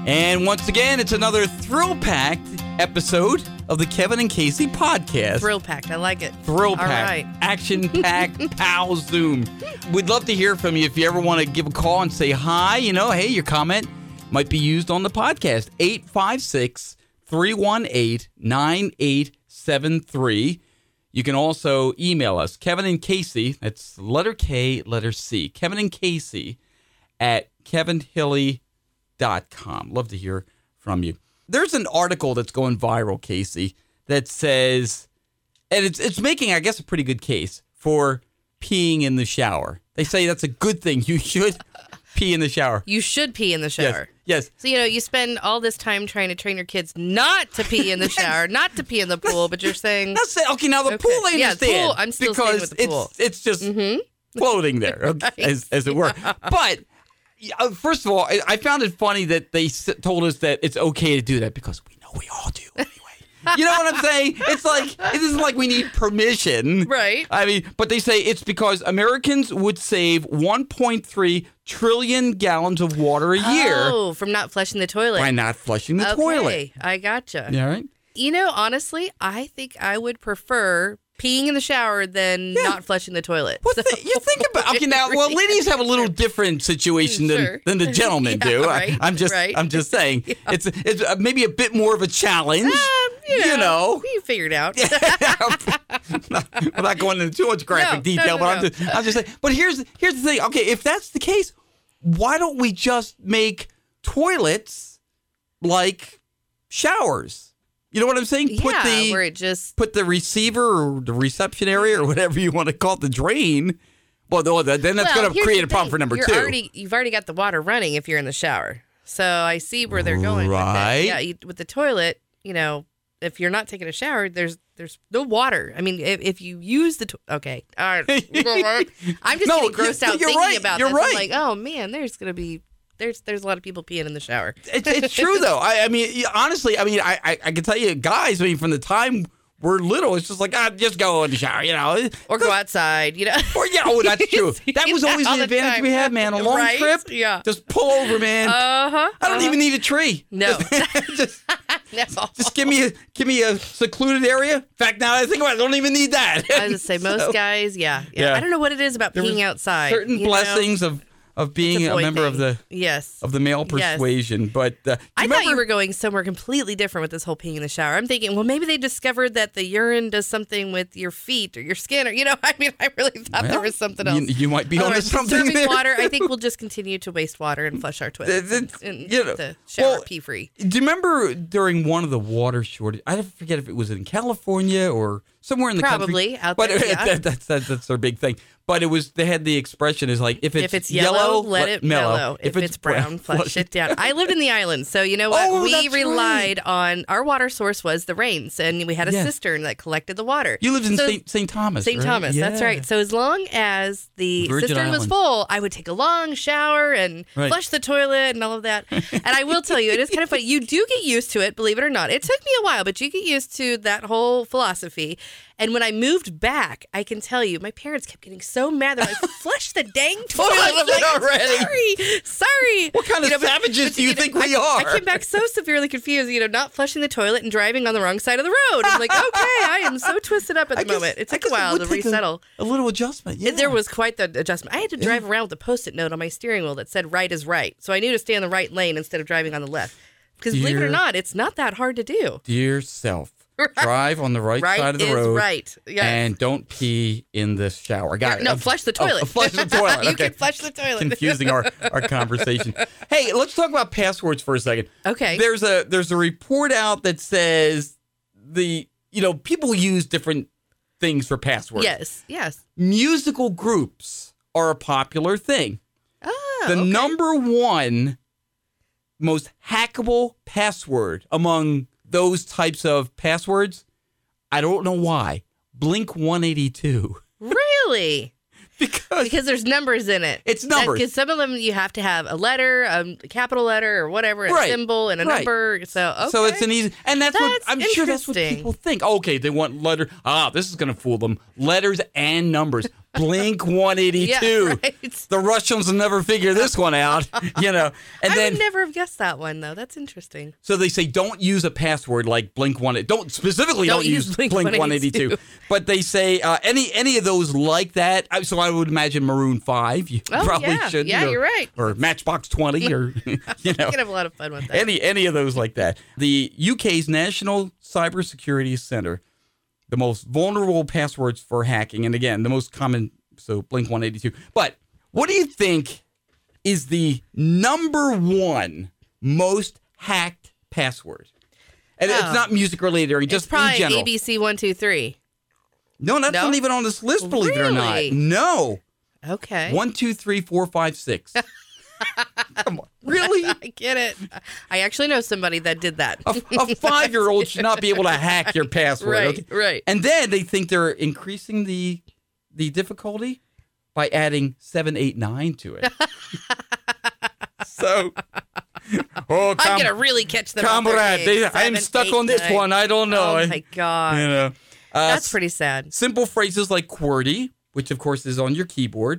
And once again, it's another thrill-packed episode of the Kevin and Casey podcast. Thrill-packed. I like it. Thrill-packed. All right. Action-packed. Pow Zoom. We'd love to hear from you if you ever want to give a call and say hi. Hey, your comment might be used on the podcast. 856-318-9873. You can also email us, Kevin and Casey. That's letter K, letter C. Kevin and Casey at kevinhilly.com. Love to hear from you. There's an article that's going viral, Casey, that says, and it's making, I guess, a pretty good case for peeing in the shower. They say that's a good thing. You should pee in the shower. You should pee in the shower. Yes. So, you spend all this time trying to train your kids not to pee in the shower, not to pee in the pool, but you're saying... Okay, now the pool, I understand. The pool, I'm still staying with the pool. It's just floating there, Right. as it were. But, first of all, I found it funny that they told us that it's okay to do that because we know we all do anyway. You know what I'm saying? It's like, it isn't like we need permission. Right. I mean, but they say it's because Americans would save 1.3 trillion gallons of water a year. Oh, from not flushing the toilet. By not flushing the toilet. Okay, I gotcha. Yeah, right? Honestly, I think I would prefer peeing in the shower than not flushing the toilet. You think about well, ladies have a little different situation than the gentlemen do. Right, I'm just saying it's maybe a bit more of a challenge. You figured out. Without going into too much graphic detail, but I'm just saying. But here's the thing. Okay, if that's the case, why don't we just make toilets like showers? You know what I'm saying? Yeah, where it just... Put the receiver or the reception area or whatever you want to call it, the drain. Well, then that's going to create a problem for number two. You've already got the water running if you're in the shower. So I see where they're going with it. Yeah, with the toilet, if you're not taking a shower, there's no water. I mean, if you use the... Okay. All right. I'm just getting grossed out thinking about this. Right. I'm like, oh, man, there's going to be... There's a lot of people peeing in the shower. It's true, though. I mean, honestly, I can tell you, guys, from the time we're little, it's just like, just go in the shower, Or go outside, Or, that's true. That was always the advantage we had, man. A long trip, just pull over, man. I don't even need a tree. No. Just give me a secluded area. In fact, now that I think about it, I don't even need that. I would say most guys, I don't know what it is about peeing outside. Certain blessings of being a member of the male persuasion. Yes. But I thought you were going somewhere completely different with this whole peeing in the shower. I'm thinking, well, maybe they discovered that the urine does something with your feet or your skin, or I really thought there was something else. You might be onto something there. Water, I think we'll just continue to waste water and flush our toilets and the shower pee free. Do you remember during one of the water shortages? I forget if it was in California or somewhere in the country. Probably out there. But that's their big thing. But they had the expression is like, if it's yellow, let it mellow. If it's brown, flush it down. I lived in the islands, so you know what? We relied on, our water source was the rains, and we had a cistern that collected the water. You lived in St. Thomas, St. Thomas, that's right. So as long as the cistern was full, I would take a long shower and flush the toilet and all of that. And I will tell you, it is kind of funny. You do get used to it, believe it or not. It took me a while, but you get used to that whole philosophy. And when I moved back, I can tell you, my parents kept getting so mad that I flushed the dang toilet. Sorry. What kind of savages do you think we are? I came back so severely confused, not flushing the toilet and driving on the wrong side of the road. I'm like, okay, I am so twisted up at the moment. It took a while to resettle. A little adjustment, yeah. There was quite the adjustment. I had to drive around with a Post-it note on my steering wheel that said right is right. So I knew to stay on the right lane instead of driving on the left. Because believe it or not, it's not that hard to do. Dear self. Drive on the right side of the road. Right. Yes. And don't pee in the shower. Got it. No, flush the toilet. Flush the toilet. You can flush the toilet. Confusing our conversation. Hey, let's talk about passwords for a second. Okay. There's a report out that says people use different things for passwords. Yes. Musical groups are a popular thing. Oh, the number one most hackable password among those types of passwords, I don't know why. Blink 182. Really? Because there's numbers in it. It's numbers. Because some of them you have to have a letter, a capital letter or whatever, a symbol and a number. So, okay. So it's an easy, and that's what I'm sure that's what people think. Okay, they want letter. This is going to fool them. Letters and numbers. Blink 182. Yeah, right. The Russians will never figure this one out, And I then would never have guessed that one, though. That's interesting. So they say don't use a password like Blink 182. Don't use Blink 182. But they say any of those like that. So I would imagine Maroon 5. You probably should. Yeah, you're right. Or Matchbox 20, or You can have a lot of fun with that. Any of those like that. The UK's National Cybersecurity Center. The most vulnerable passwords for hacking. And again, the most common, so Blink 182. But what do you think is the number one most hacked password? And it's not music related or just in general. It's probably ABC 123. No, that's not even on this list, believe it or not. No. Okay. 1, 2, 3, 4, 5, 6. Come on. Really? I get it. I actually know somebody that did that. A 5-year-old should not be able to hack your password. Right, okay? right. And then they think they're increasing the difficulty by adding 789 to it. So, I'm going to really catch them. Comrade, I'm stuck on this one. I don't know. Oh, my God. That's pretty sad. Simple phrases like QWERTY, which, of course, is on your keyboard.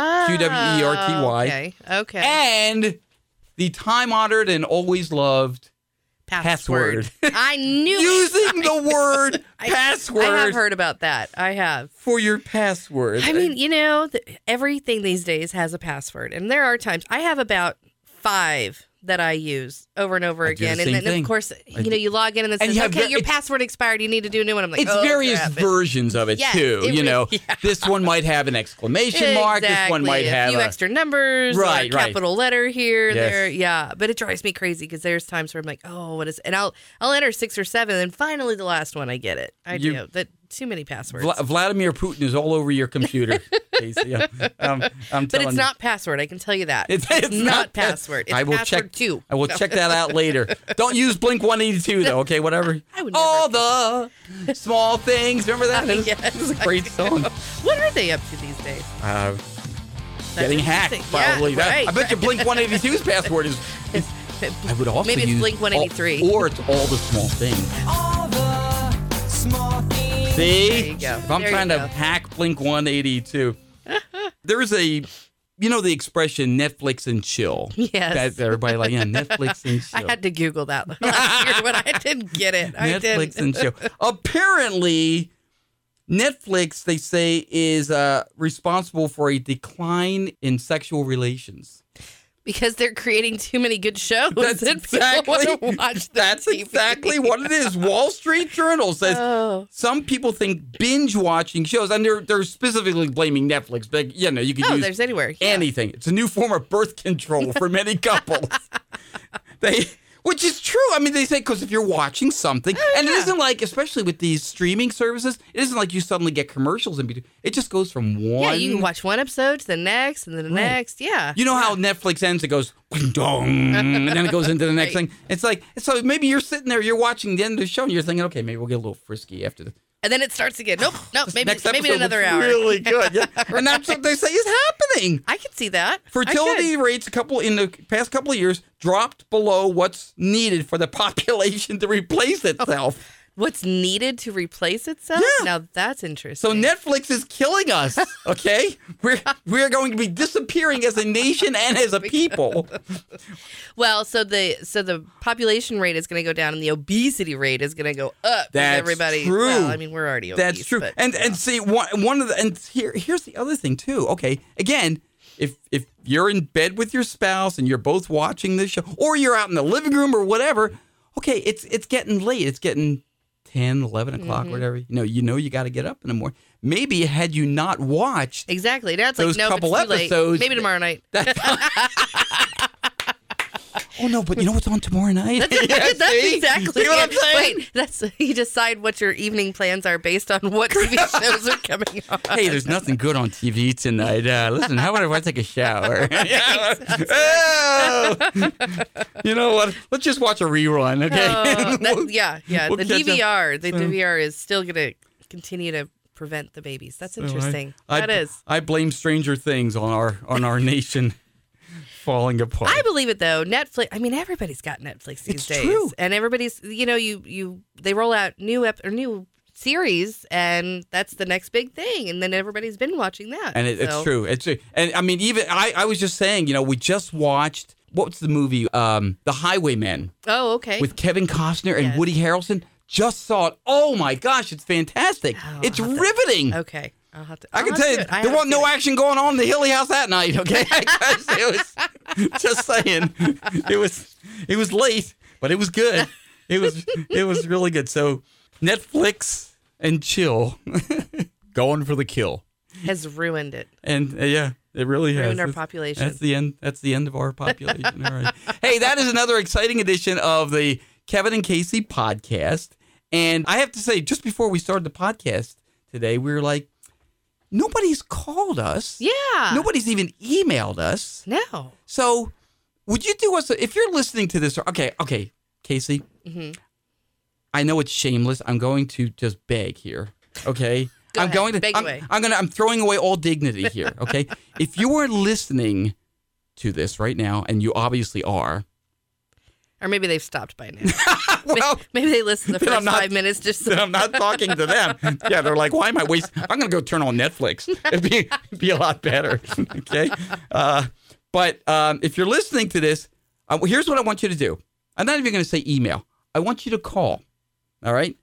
QWERTY. Okay. And the time-honored and always loved password. I knew Using the word password. I have heard about that. I have. For your password. I mean, everything these days has a password. And there are times, I have about 5 that I use over and over again. And then, of course, you log in and it says, okay, your password expired. You need to do a new one. I'm like, it's various versions of it, too. This one might have an exclamation mark. This one might have a few extra numbers. Right, or a capital letter here, there. Yeah. But it drives me crazy because there's times where I'm like, oh, what is it? And I'll enter 6 or 7. And finally, the last one, I get it. I do. Too many passwords. Vladimir Putin is all over your computer, Casey. I'm but it's not password. I can tell you that. It's not password. It's password 2. I will check that out later. Don't use Blink 182 though. Okay, whatever. I would never. All the small things. Remember that? Yes, It's a great song. What are they up to these days? Getting hacked, probably. Yeah, right, I bet you Blink 182's password is. I would also maybe it's use Blink 183, or it's all the small things. All the small things. See, there you go. If I'm trying to hack Blink 182, there is the expression Netflix and chill. Yes. That everybody like, Netflix and chill. I had to Google that last year, but I didn't get it. Netflix and chill. Apparently, Netflix, they say, is responsible for a decline in sexual relations. Because they're creating too many good shows. That's exactly what it is. Wall Street Journal says some people think binge watching shows, and they're specifically blaming Netflix, but you can use there's anywhere. Yeah. anything. It's a new form of birth control for many couples. Which is true. I mean, they say because if you're watching something, and it isn't like, especially with these streaming services, it isn't like you suddenly get commercials in between. It just goes from one. Yeah, you can watch one episode to the next, and then the next. Yeah. You know how Netflix ends? It goes, dong, and then it goes into the next thing. It's like, so maybe you're sitting there, you're watching the end of the show, and you're thinking, okay, maybe we'll get a little frisky after the. And then it starts again. Nope, maybe another was hour. Really good. Yeah. And that's what they say is happening. I can see that. Fertility rates in the past couple of years dropped below what's needed for the population to replace itself. What's needed to replace itself? Yeah. Now that's interesting. So Netflix is killing us, okay? We're going to be disappearing as a nation and as a people. Well, so the population rate is going to go down and the obesity rate is going to go up. That's everybody, true. Well, I mean, we're already obese. That's true. But, and see, one of the, and here's the other thing too. Okay, again, if you're in bed with your spouse and you're both watching this show, or you're out in the living room or whatever, okay, it's getting late. It's getting 10, 11 o'clock, whatever. You got to get up in the morning. Maybe had you not watched exactly, that's those like, no, couple it's too episodes, late. Maybe tomorrow night. Oh no, but you know what's on tomorrow night? That's exactly. See what I'm saying? Wait, you decide what your evening plans are based on what TV shows are coming on. Hey, there's nothing good on TV tonight. Listen, how about if I take a shower? You know what? Let's just watch a rerun, okay? The DVR is still going to continue to prevent the babies. That's interesting. That is. I blame Stranger Things on our nation falling apart. I believe it though. Netflix. I mean, everybody's got Netflix these days, true. and everybody's. They roll out new series, and that's the next big thing, and then everybody's been watching that. And it's true. It's true. And I mean, even I was just saying, we just watched what's the movie, The Highwaymen. Oh, okay. With Kevin Costner and Woody Harrelson. Just saw it. Oh my gosh, it's fantastic. It's riveting. Okay. I can tell you, there wasn't no action going on in the Hilly House that night. Okay, it was just saying. It was late, but it was good. It was really good. So Netflix and chill, going for the kill has ruined it. And it really has ruined our population. That's the end. That's the end of our population. All right. Hey, that is another exciting edition of the Kevin and Casey podcast. And I have to say, just before we started the podcast today, we were like, nobody's called us. Yeah. Nobody's even emailed us. No. So would you do us, if you're listening to this, okay, Casey, I know it's shameless. I'm going to just beg here, okay? I'm throwing away all dignity here, okay? If you are listening to this right now, and you obviously are, or maybe they've stopped by now. Well, maybe they listened the first 5 minutes just. Then I'm not talking to them. Yeah, they're like, why am I wasting? I'm going to go turn on Netflix. It'd be a lot better. Okay, but if you're listening to this, here's what I want you to do. I'm not even going to say email. I want you to call. All right,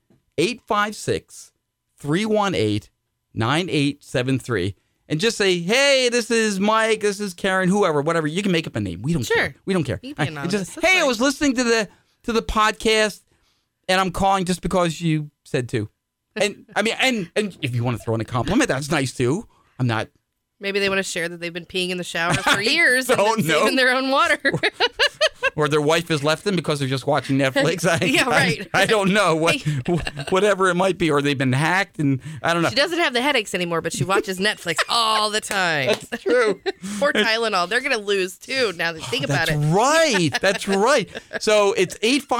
856-318-9873. And just say, hey, this is Mike, this is Karen, whoever, whatever. You can make up a name. We don't care. We don't care. You can be anonymous. Hey, I was listening to the podcast, and I'm calling just because you said to. And I mean, and if you want to throw in a compliment, that's nice too. I'm not. Maybe they want to share that they've been peeing in the shower for years and no. saving their own water. Or their wife has left them because they're just watching Netflix. Yeah, right. I don't know. Whatever it might be. Or they've been hacked, and I don't know. She doesn't have the headaches anymore, but she watches Netflix all the time. That's true. Or Tylenol. They're going to lose, too, now that you think about it. Right. That's right. So it's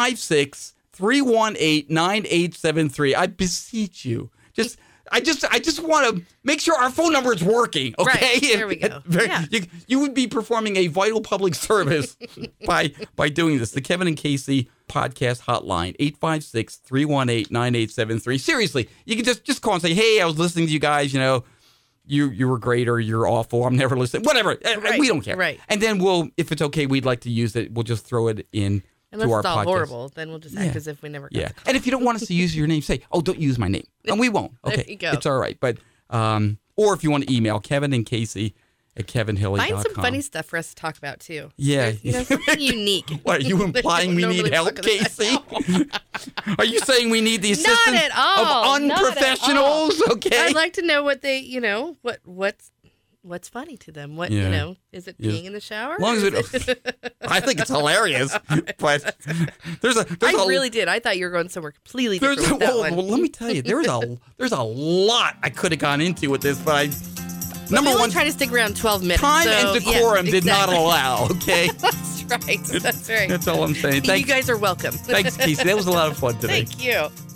856-318-9873. I beseech you. I just want to make sure our phone number is working, okay? Right. There we go. Yeah. You would be performing a vital public service by doing this. The Kevin and Casey podcast hotline, 856-318-9873. Seriously, you can just call and say, hey, I was listening to you guys, you were great or you're awful. I'm never listening. Whatever. Right. We don't care. Right. And then if it's okay, we'd like to use it. We'll just throw it in. Unless to our it's all podcast. horrible, then we'll just act as if we never got the call. And if you don't want us to use your name, say, oh, don't use my name. And we won't. Okay. There you go. It's all right. But, or if you want to email Kevin and Casey at kevinhilly.com. Find some funny stuff for us to talk about, too. Yeah. Something unique. What, are you implying we need help, Casey? Are you saying we need the assistance Not at all. of unprofessionals? Okay. I'd like to know what they, what's funny to them. What, is it peeing in the shower? As long as I think it's hilarious, but I really did. I thought you were going somewhere completely different with that one. Well, let me tell you, there's a lot I could have gone into with this, but number one, trying to stick around 12 minutes. Time and decorum did not allow. Okay, that's right. That's right. That's all I'm saying. You guys are welcome. Thanks, Casey. That was a lot of fun today. Thank you.